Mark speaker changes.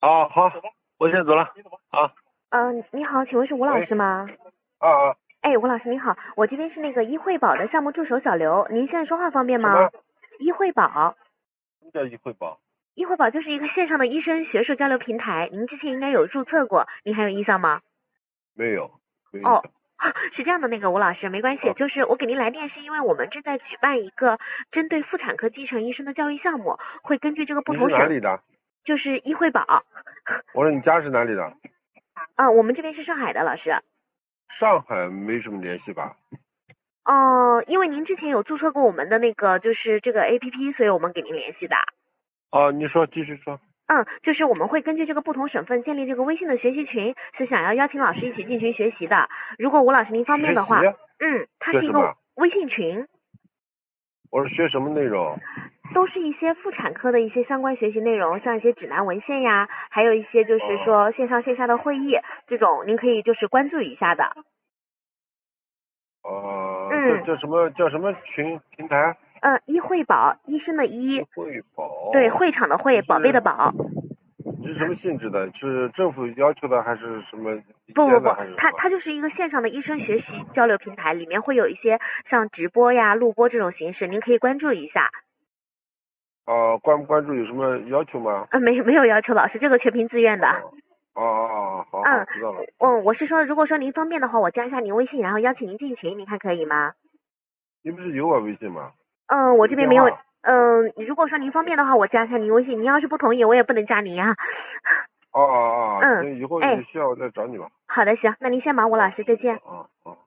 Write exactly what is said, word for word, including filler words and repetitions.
Speaker 1: 啊，好，我先走了。啊，
Speaker 2: 嗯、你好，请问是吴老师吗？
Speaker 1: 啊啊，
Speaker 2: 哎，吴老师您好，我这边是那个医惠保的项目助手小刘，您现在说话方便吗？
Speaker 1: 什么？
Speaker 2: 医惠保，
Speaker 1: 什么叫医惠保？
Speaker 2: 医惠保就是一个线上的医生学术交流平台，您之前应该有注册过，您还有印象吗？
Speaker 1: 没有，没印
Speaker 2: 哦，
Speaker 1: 象。
Speaker 2: 是这样的，那个吴老师，没关系，
Speaker 1: 啊，
Speaker 2: 就是我给您来电是因为我们正在举办一个针对妇产科基层医生的教育项目，会根据这个不
Speaker 1: 你是
Speaker 2: 同省，
Speaker 1: 哪里的？
Speaker 2: 就是医惠保，
Speaker 1: 我说你家是哪里的？
Speaker 2: 啊、我们这边是上海的老师。
Speaker 1: 上海没什么联系吧？
Speaker 2: 哦，因为您之前有注册过我们的那个就是这个 A P P，所以我们给您联系的。
Speaker 1: 啊，你说，继续说。
Speaker 2: 嗯，就是我们会根据这个不同省份建立这个微信的学习群，是想要邀请老师一起进群学习的。如果吴老师您方便
Speaker 1: 学习？
Speaker 2: 的话，嗯，它是一个
Speaker 1: 学什么？
Speaker 2: 微信群，
Speaker 1: 我说学什么内容？
Speaker 2: 都是一些妇产科的一些相关学习内容，像一些指南文献呀，还有一些就是
Speaker 1: 哦，
Speaker 2: 说线上线下的会议这种，您可以就是关注一下的。
Speaker 1: 哦，这
Speaker 2: 嗯
Speaker 1: 叫什么叫什么群平台？
Speaker 2: 嗯，医惠保，医生的医，
Speaker 1: 医惠
Speaker 2: 对，
Speaker 1: 保。
Speaker 2: 会场的会，
Speaker 1: 你
Speaker 2: 宝贝的
Speaker 1: 是
Speaker 2: 宝。
Speaker 1: 你是什么性质的？是政府要求的，还是什么民间的，
Speaker 2: 不不不，
Speaker 1: 还是什么？
Speaker 2: 它它就是一个线上的医生学习交流平台，里面会有一些像直播呀、录播这种形式，您可以关注一下。
Speaker 1: 啊，关不关注有什么要求吗？
Speaker 2: 嗯，没没有要求老师，这个全凭自愿的。
Speaker 1: 哦哦哦，好好，
Speaker 2: 嗯，
Speaker 1: 知道了。
Speaker 2: 嗯，我是说，如果说您方便的话，我加一下您微信，然后邀请您进群，您看可以吗？
Speaker 1: 你不是有我微信吗？
Speaker 2: 嗯，我
Speaker 1: 有
Speaker 2: 这边没有。
Speaker 1: 个电话。
Speaker 2: 嗯，如果说您方便的话，我加一下您微信。您要是不同意，我也不能加您啊。
Speaker 1: 哦哦哦，
Speaker 2: 嗯，
Speaker 1: 行，以后有
Speaker 2: 哎，
Speaker 1: 需要我再找你吧。
Speaker 2: 好的，行，那您先忙，吴老师，再见。
Speaker 1: 啊啊。